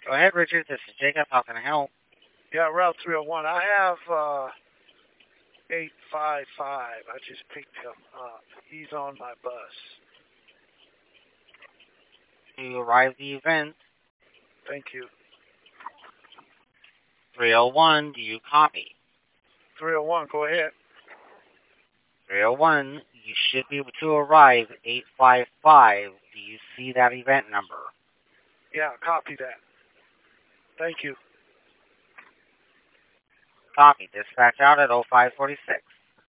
Go ahead, Richard. This is Jacob. How can I help? Yeah, Route 301. I have 855. I just picked him up. He's on my bus. To arrive the event, Thank you. 301, do you copy? 301, go ahead. 301, you should be able to arrive 855. Do you see that event number? Yeah, copy that. Thank you. Copy. Dispatch out at 0546.